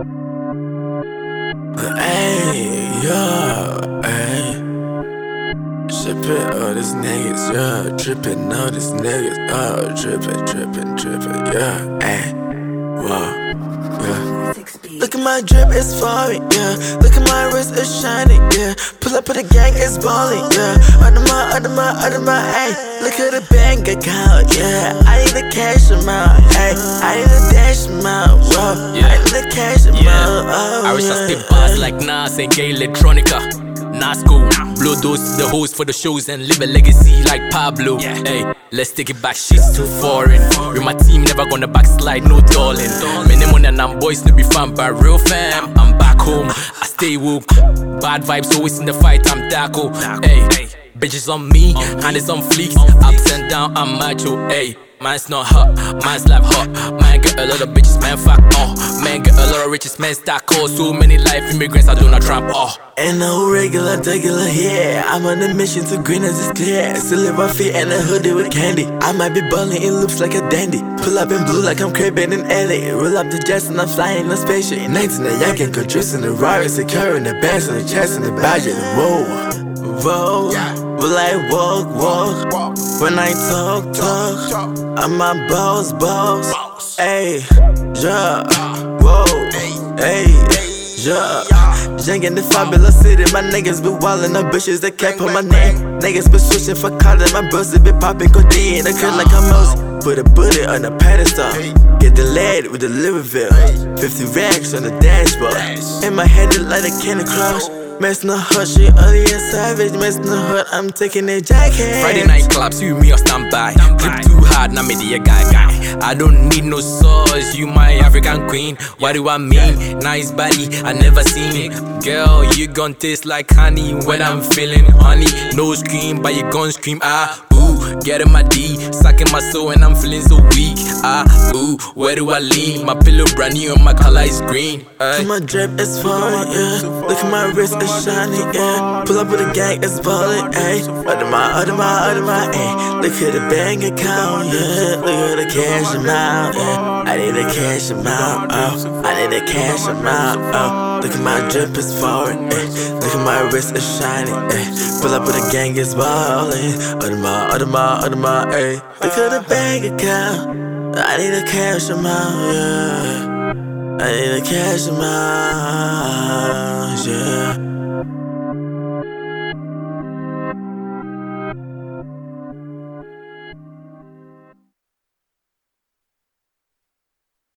Ayy, yeah, ayy. Trippin' all these niggas, yeah. Trippin' all these niggas, oh. Trippin', yeah. Ayy, whoa, yeah. Look at my drip, it's falling, yeah. Look at my wrist, it's shining, yeah. Pull up with the gang, it's balling, yeah. Under my, ayy. Look at the bank account, yeah. I need the cash amount, ayy. I need the dash amount, whoa. Yeah. I need the cash amount, oh. I wish I spit bars like Nas and gay electronica. Nas cool, blow those the host for the shows and leave a legacy like Pablo. Hey, let's take it back, shit's too foreign. With my team, never gonna backslide, no darling. Minimum and I'm boys to be fun, but real fam, I'm back home. I stay woke, bad vibes always in the fight, I'm Daco. Hey, bitches on me, hand is on fleeks, ups and down, I'm macho. Hey, man's not hot, man's life hot. Man get a lot of bitches, man fuck oh. Man get a lot of riches, man stack oh. So many life immigrants, I do not tramp oh. Ain't no regular, yeah. I'm on a mission to green as it's clear. Still live my feet and a hoodie with candy. I might be ballin' in loops like a dandy. Pull up in blue like I'm Craven in LA. Roll up the jets and I'm flying in a spaceship. 19 a yakin, control in the Rari, securing the bands and the chest and the budget. Whoa, will I walk? When I talk, I'm my boss. Ayy, yeah, whoa, ayy, yeah. Jangin' the fabulous city, my niggas be wildin' up bitches that kept on my name. Niggas be switching for color, my bros be poppin' codeine. I cut like I'm Moses, put a booty on a pedestal. Get the lead with the Louisville, 50 racks on the dashboard. In my head it like a Candy Crush. Mess no hut, she ugly and savage. Mess no hut, I'm taking a jacket. Friday night clubs, you me or stand by. Grip too hard, now me the guy. I don't need no sauce, you my African queen. What do I mean? Nice body, I never seen. Girl, you gon' taste like honey when I'm feeling honey. No scream, but you gon' scream get in my D, sucking my soul and I'm feeling so weak. Where do I lean? My pillow brand new and my color is green. Look at my drip, it's falling, yeah. Look at my wrist, it's shining, yeah. Pull up with a gang, it's balling, ayy. Under my, ayy. Look at the bank account, yeah. Look at the cash amount, yeah. I need the cash amount, oh. I need the cash amount, oh. Look at my drip, it's falling, ayy. Look at my wrist, it's shining, ayy. Pull up with a gang, it's balling. Under my, ayy. Look at the bank account. I need a cash amount, yeah. I need a cash amount, yeah.